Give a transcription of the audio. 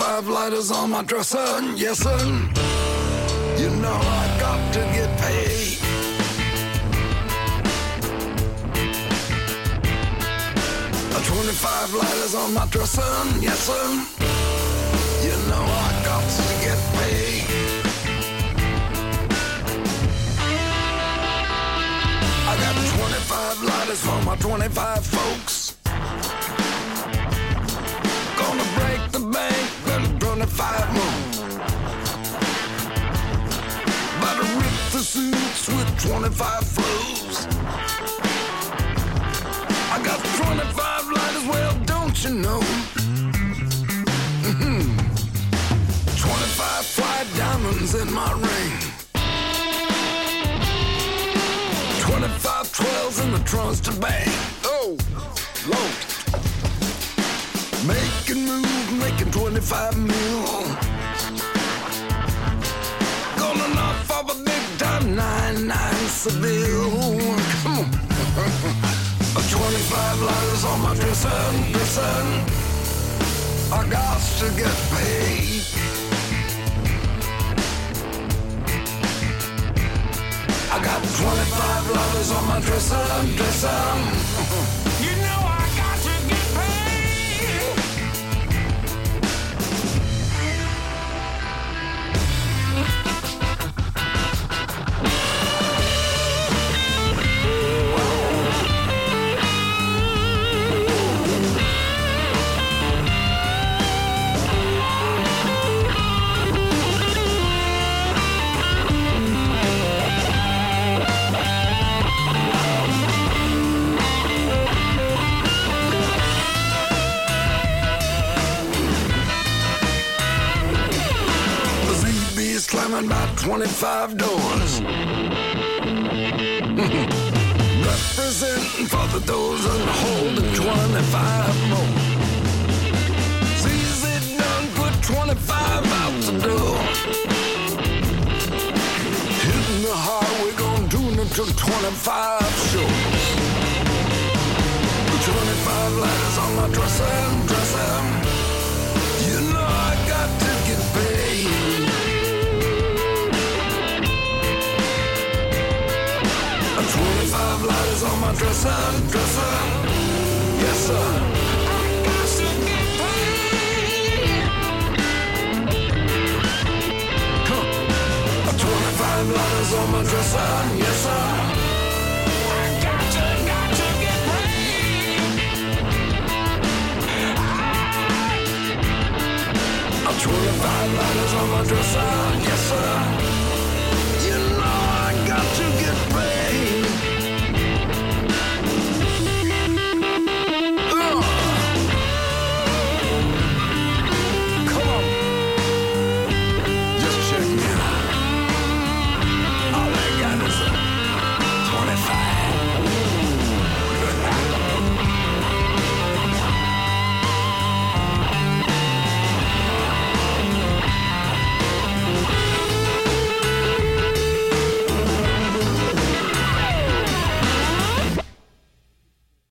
25 lighters on my dresser, yes sir. You know I got to get paid. A 25 lighters on my dresser, yes sir. You know I got to get paid. I got 25 lighters for my 25 folks. Gonna break the bank, then 25 more. About to rip the suits with 25 flows. I got 25 lighters, well, don't you know? 25 fly diamonds in my ring. 25 12s in the trunks to bang. Oh, Lord. Making moves, making 25 mil. Gonna knock off a big time 99 Seville. Come on. 25 lighters on my dresser. I got to get paid. I got 25 lighters on my dresser. You know I got to get paid. Slamming about 25 doors. Representing for the doors and holding 25 more. It's easy done, put 25 out the door. Hitting the highway, gonna do it till 25 shows. 25 lighters on my dresser. You know I got to get paid. 25 lighters on my dresser. Yes, sir. I got to get paid. Come on. 25 lighters on my dresser. Yes, sir. I got to get paid. 25 lighters on my dresser. Yes, sir.